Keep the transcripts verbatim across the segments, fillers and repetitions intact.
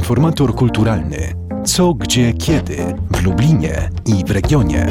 Informator kulturalny. Co, gdzie, kiedy w Lublinie i w regionie.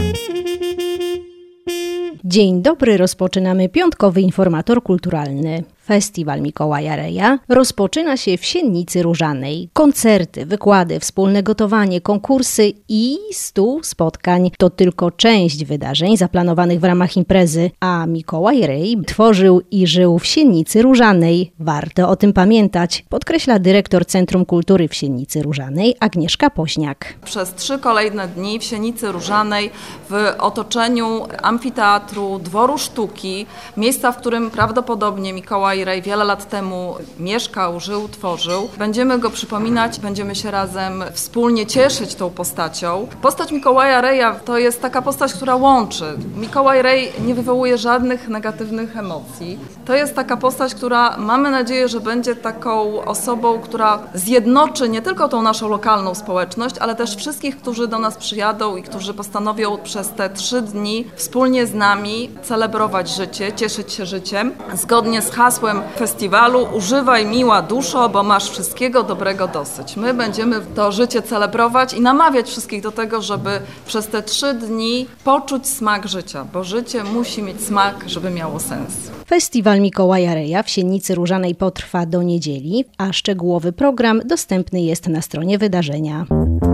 Dzień dobry, rozpoczynamy piątkowy Informator kulturalny. Festiwal Mikołaja Reja rozpoczyna się w Siennicy Różanej. Koncerty, wykłady, wspólne gotowanie, konkursy i stu spotkań to tylko część wydarzeń zaplanowanych w ramach imprezy, a Mikołaj Rej tworzył i żył w Siennicy Różanej. Warto o tym pamiętać, podkreśla dyrektor Centrum Kultury w Siennicy Różanej Agnieszka Poźniak. Przez trzy kolejne dni w Siennicy Różanej w otoczeniu amfiteatru, dworu sztuki, miejsca, w którym prawdopodobnie Mikołaj Rej wiele lat temu mieszkał, żył, tworzył. Będziemy go przypominać, będziemy się razem wspólnie cieszyć tą postacią. Postać Mikołaja Reja to jest taka postać, która łączy. Mikołaj Rej nie wywołuje żadnych negatywnych emocji. To jest taka postać, która mamy nadzieję, że będzie taką osobą, która zjednoczy nie tylko tą naszą lokalną społeczność, ale też wszystkich, którzy do nas przyjadą i którzy postanowią przez te trzy dni wspólnie z nami celebrować życie, cieszyć się życiem. Zgodnie z hasłem festiwalu używaj miła duszo, bo masz wszystkiego dobrego dosyć. My będziemy to życie celebrować i namawiać wszystkich do tego, żeby przez te trzy dni poczuć smak życia, bo życie musi mieć smak, żeby miało sens. Festiwal Mikołaja Reja w Siennicy Różanej potrwa do niedzieli, a szczegółowy program dostępny jest na stronie wydarzenia.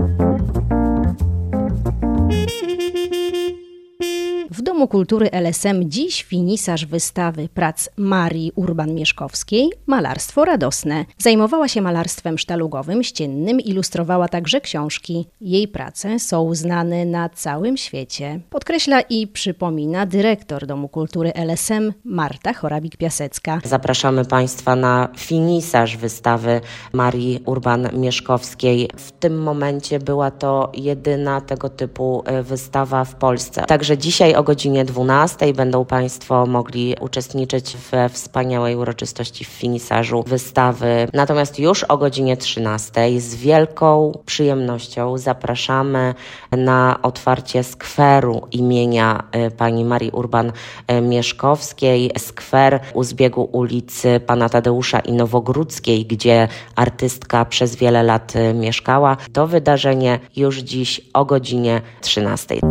W Domu Kultury L S M dziś finisarz wystawy prac Marii Urban-Mieszkowskiej Malarstwo radosne. Zajmowała się malarstwem sztalugowym, ściennym, ilustrowała także książki. Jej prace są znane na całym świecie. Podkreśla i przypomina dyrektor Domu Kultury L S M Marta Chorabik-Piasecka. Zapraszamy Państwa na finisarz wystawy Marii Urban-Mieszkowskiej. W tym momencie była to jedyna tego typu wystawa w Polsce. Także dzisiaj o godzinie dwunastej będą Państwo mogli uczestniczyć we wspaniałej uroczystości w finisarzu wystawy. Natomiast już o godzinie trzynastej z wielką przyjemnością zapraszamy na otwarcie skweru imienia pani Marii Urban-Mieszkowskiej. Skwer u zbiegu ulicy Pana Tadeusza i Nowogródzkiej, gdzie artystka przez wiele lat mieszkała. To wydarzenie już dziś o godzinie trzynastej.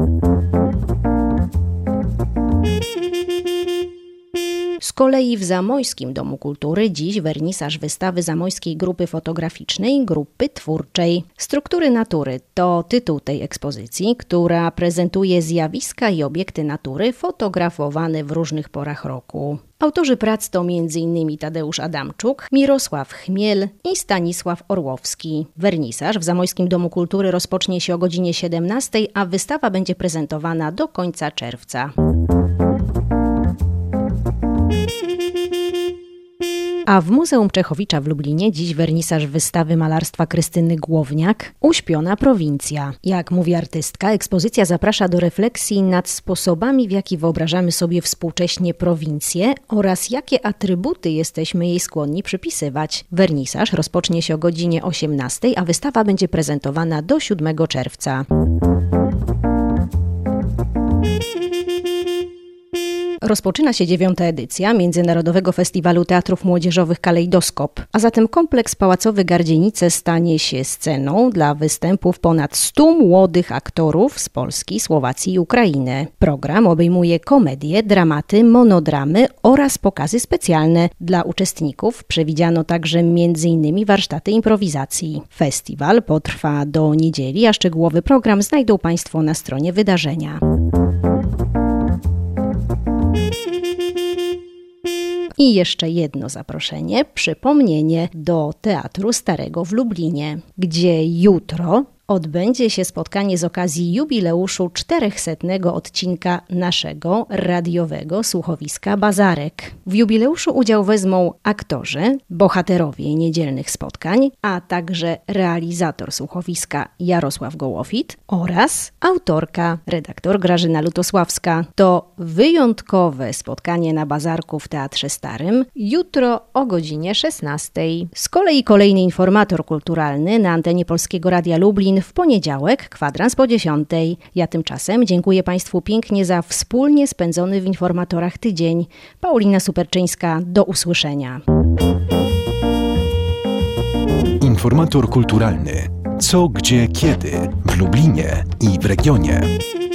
Z kolei w Zamojskim Domu Kultury dziś wernisaż wystawy zamojskiej grupy fotograficznej, grupy twórczej. Struktury natury to tytuł tej ekspozycji, która prezentuje zjawiska i obiekty natury fotografowane w różnych porach roku. Autorzy prac to między innymi Tadeusz Adamczuk, Mirosław Chmiel i Stanisław Orłowski. Wernisaż w Zamojskim Domu Kultury rozpocznie się o godzinie siedemnastej, a wystawa będzie prezentowana do końca czerwca. A w Muzeum Czechowicza w Lublinie dziś wernisaż wystawy malarstwa Krystyny Głowniak Uśpiona prowincja. Jak mówi artystka, ekspozycja zaprasza do refleksji nad sposobami, w jaki wyobrażamy sobie współcześnie prowincję oraz jakie atrybuty jesteśmy jej skłonni przypisywać. Wernisaż rozpocznie się o godzinie osiemnastej, a wystawa będzie prezentowana do siódmego czerwca. Rozpoczyna się dziewiąta edycja Międzynarodowego Festiwalu Teatrów Młodzieżowych Kalejdoskop, a zatem kompleks pałacowy Gardzienice stanie się sceną dla występów ponad stu młodych aktorów z Polski, Słowacji i Ukrainy. Program obejmuje komedie, dramaty, monodramy oraz pokazy specjalne. Dla uczestników przewidziano także między innymi warsztaty improwizacji. Festiwal potrwa do niedzieli, a szczegółowy program znajdą Państwo na stronie wydarzenia. I jeszcze jedno zaproszenie, przypomnienie do Teatru Starego w Lublinie, gdzie jutro odbędzie się spotkanie z okazji jubileuszu czterechsetnego odcinka naszego radiowego słuchowiska Bazarek. W jubileuszu udział wezmą aktorzy, bohaterowie niedzielnych spotkań, a także realizator słuchowiska Jarosław Gołofit oraz autorka, redaktor Grażyna Lutosławska. To wyjątkowe spotkanie na Bazarku w Teatrze Starym jutro o godzinie szesnastej. Z kolei kolejny informator kulturalny na antenie Polskiego Radia Lublin w poniedziałek, kwadrans po dziesiątej. Ja tymczasem dziękuję Państwu pięknie za wspólnie spędzony w informatorach tydzień. Paulina Superczyńska, do usłyszenia. Informator kulturalny. Co, gdzie, kiedy w Lublinie i w regionie.